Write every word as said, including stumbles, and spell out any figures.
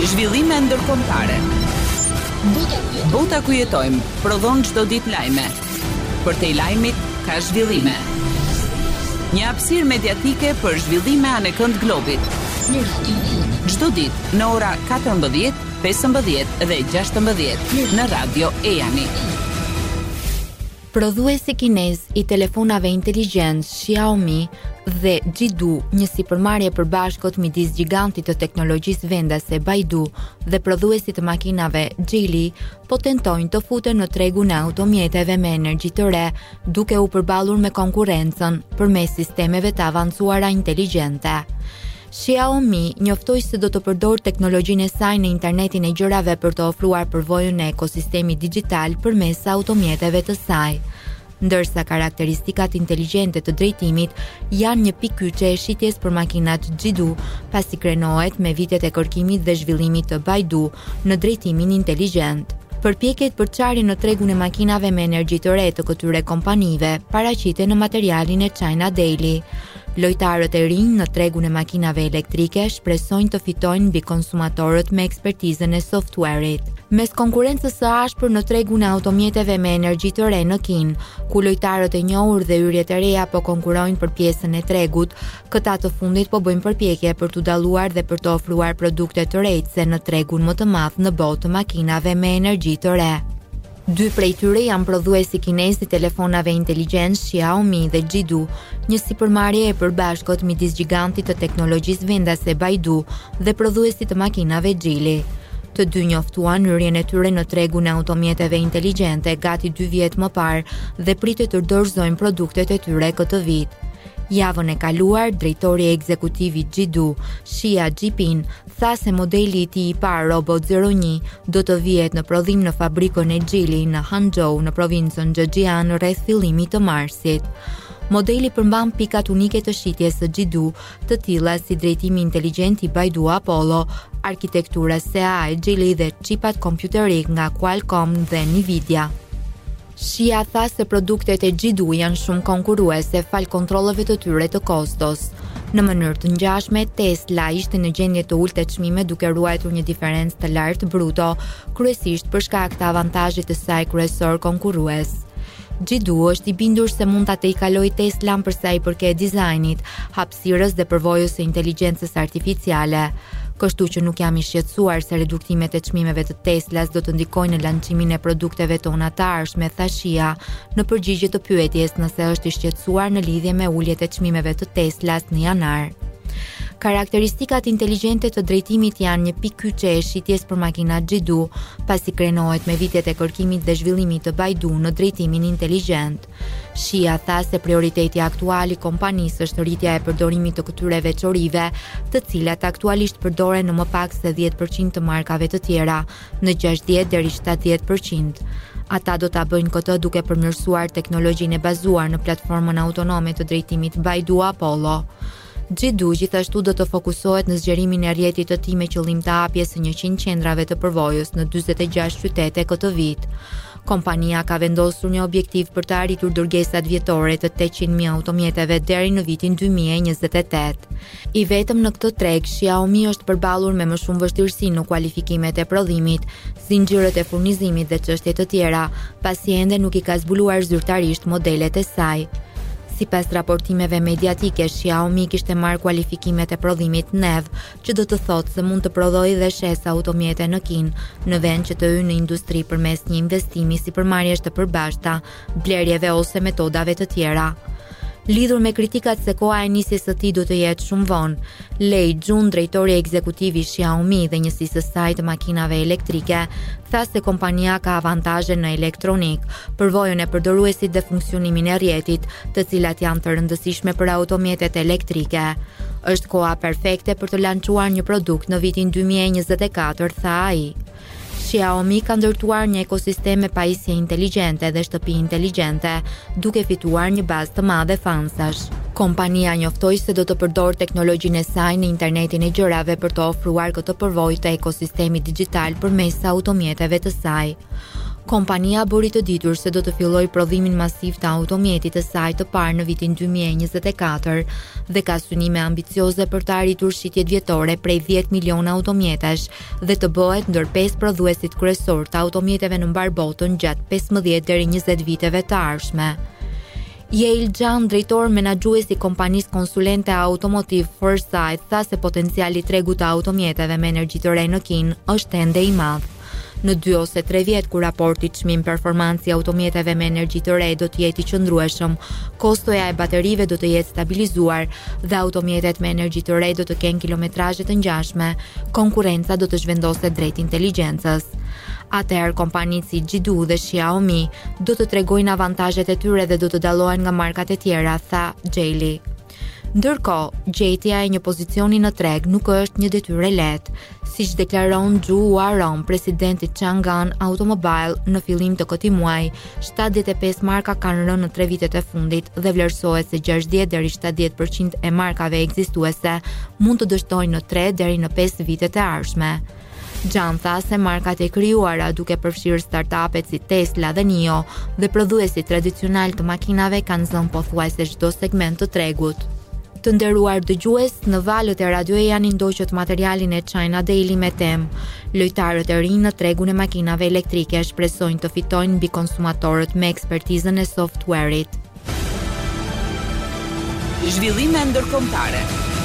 Zhvillime ndërkombëtare. Bota ku jetojmë prodhon çdo ditë lajme. Për te lajmit ka zhvillime. Një hapësirë mediatike për zhvillime anë kënd globit. Çdo ditë në ora katërmbëdhjetë, pesëmbëdhjetë dhe gjashtëmbëdhjetë në Radio Ejani. Prodhuesi kinez i telefonave inteligjent Xiaomi dhe Jidu, një sipërmarrje e përbashkët midis gigantit të teknologjisë vendase Baidu dhe prodhuesit të makinave Geely, po tentojnë të futen në tregun e automjeteve me energji të re, duke u përballur me konkurrencën përmes sistemeve të avancuara inteligjente. Xiaomi njoftoi se do të përdor teknologjinë e saj në internetin e gjërave për të ofruar përvojën e ekosistemit digjital përmes automjeteve të saj. Ndërsa karakteristikat inteligjente të drejtimit janë një pikë kyçe e shitjes për makinat Jidu, pasi krenohet me vitet e kërkimit dhe zhvillimit të Baidu në drejtimin inteligjent. Përpjekjet për çarjen në tregun e makinave me energji të re të këtyre kompanive paraqiten në materialin e China Daily. Lojtarët e rinj në tregun e makinave elektrike shpresojnë të fitojnë mbi konsumatorët me ekspertizën e software-it. Mes konkurrencës së ashpër në tregun e automjeteve me energji të re në Kinë, ku lojtarët e njohur dhe hyrjet e reja po konkurrojnë për pjesën e tregut, këta të fundit po bëjnë përpjekje për t'u dalluar dhe për të ofruar produkte të rejtëse në tregun më të madh në botë të makinave me energji të re. Dy prej tyre janë prodhuesi kinez i telefonave inteligjent Xiaomi dhe Jidu, një sipërmarrje e përbashkët midis gigantit të teknologjisë vendase Baidu dhe prodhuesit të makinave Geely. Të dy njoftuan hyrjen e tyre në tregun e automjeteve inteligjente gati dy vjet më parë dhe pritet të dorëzojnë produktet e tyre këtë vit. Javën e kaluar, drejtori ekzekutiv i Jidu, Xia Jinping, tha se modeli i tij i parë Robot zero një do të vihet në prodhim në fabrikën e Geely në Hangzhou në provincën Zhejiang rreth fillimit të marsit. Modeli përmban pikat unike të shitjes së Jidu, të tilla si drejtimi inteligjent i Baidu Apollo, arkitektura S A A e Geely dhe qipat kompjuterik nga Qualcomm dhe Nvidia. Xia tha se produktet e Jidu janë shumë konkurruese fal kontrolleve të tyre të kostos. Në mënyrë të ngjashme, Tesla ishte në gjendje të ulë të çmime duke ruajtur një diferencë të lartë bruto, kryesisht për shkak të avantazhit të saj kryesor konkurrues. Jidu është i bindur se mund ta tejkalojë Tesla për sa i përket dizajnit, hapësirës dhe përvojës së inteligjencës artificiale. Kështu që nuk jam i shqetësuar se reduktimet e çmimeve të Teslas do të ndikojnë në lançimin e produkteve tona të ardhshme, tha Xia, në përgjigje të pyetjes nëse është i shqetësuar në lidhje me uljet e çmimeve të Teslas në janar. Karakteristikat inteligjente të drejtimit janë një pikë kyçe e shitjes për makinat Jidu, pasi krenohet me vitet e kërkimit dhe zhvillimit të Baidu në drejtimin inteligjent. Xia tha se prioriteti aktual i kompanisë është rritja e përdorimit të këtyre veçorive, të cilat aktualisht përdoren në më pak se dhjetë përqind të markave të tjera, në gjashtëdhjetë deri shtatëdhjetë përqind. Ata do ta bëjnë këtë duke përmirësuar teknologjinë e bazuar në platformën autonome të drejtimit Baidu Apollo. Jidu gjithashtu do të fokusohet në zgjerimin e rrjetit të tij me qëllim të hapjes së njëqind qendrave të përvojës në dyzet e gjashtë qytete këtë vit. Kompania ka vendosur një objektiv për të arritur dërgesat vjetore të tetëqind mijë automjeteve deri në vitin dy mijë e njëzet e tetë. I vetëm në këtë treg, Xiaomi është përballur me më shumë vështirësi në kualifikimet e prodhimit, zinxhirët e furnizimit dhe çështje të tjera, pasi ende nuk i ka zbuluar zyrtarisht modelet e saj. Sipas raportimeve mediatike, Xiaomi kishte marrë kualifikimet e prodhimit N E V, që do të thotë se mund të prodhojë dhe shesa automjete në Kinë, në vend që të hyjë në industri përmes një investimi sipërmarrjesh të përbashkëta, blerjeve ose metodave të tjera. Lidhur me kritikat se koha e nisjes së tij do të jetë shumë vonë, Lei Jun, drejtori ekzekutiv i Xiaomi dhe njësisë së saj të makinave elektrike, tha se kompania ka avantazhe në elektronik, përvojën e përdoruesit dhe funksionimin e rrjetit, të cilat janë të rëndësishme për automjetet elektrike. Është koha perfekte për të lançuar një produkt në vitin dy mijë e njëzet e katër, tha ai. Xiaomi ka ndërtuar një ekosistem me pajisje inteligjente dhe shtëpi inteligjente, duke fituar një bazë të madhe fansash. Kompania njoftoi se do të përdorë teknologjinë e saj në internetin e gjërave për të ofruar këtë përvojë të ekosistemit digital përmes automjeteve të saj. Kompania bëri të ditur se do të fillojë prodhimin masiv të automjetit të saj të parë në vitin dy mijë e njëzet e katër dhe ka synime ambicioze për të arritur shitjet vjetore prej dhjetë milion automjetesh dhe të bëhet ndër pesë prodhuesit kryesor të automjeteve në mbar botën gjatë pesëmbëdhjetë deri njëzet viteve të ardhshme. Yale Jan, drejtor menaxhues i kompanisë konsulente automotiv Foresight, tha se potenciali i tregut të automjeteve me energji të re në Kinë është ende i madh. Në dy ose tre vjet kur raporti çmim performanci automjeteve me energji të re do të jetë i qëndrueshëm, kostoja e baterive do të jetë stabilizuar dhe automjetet me energji të re do të kenë kilometrazhe të ngjashme, konkurrenca do të zhvendoset drejt inteligjencës. Atëherë kompanitë si Jidu dhe Xiaomi do të tregojnë avantazhet e tyre dhe do të dallohen nga markat e tjera, tha Gjeli. Ndërkohë, gjetja e një pozicioni në treg nuk është një detyrë e lehtë, siç deklaron Zhu Huarong, presidenti Chang'an Automobile në fillim të këtij muaji. shtatëdhjetë e pesë marka kanë rënë në tre vitet e fundit dhe vlerësohet se gjashtëdhjetë deri në shtatëdhjetë përqind e markave ekzistuese mund të dështojnë në tre deri në pesë vitet e ardhshme. Gjan tha se markat e krijuara duke përfshirë startupet si Tesla dhe N I O dhe prodhuesit tradicional të makinave kanë zënë pothuajse çdo segment të tregut. Të nderuar dëgjues, në valët e radio janë ndoqët materialin e China Daily me temë: lojtarët e rinj në tregun e makinave elektrike shpresojnë të fitojnë mbi konsumatorët me ekspertizën e software-it. Zhvillime ndërkombëtare.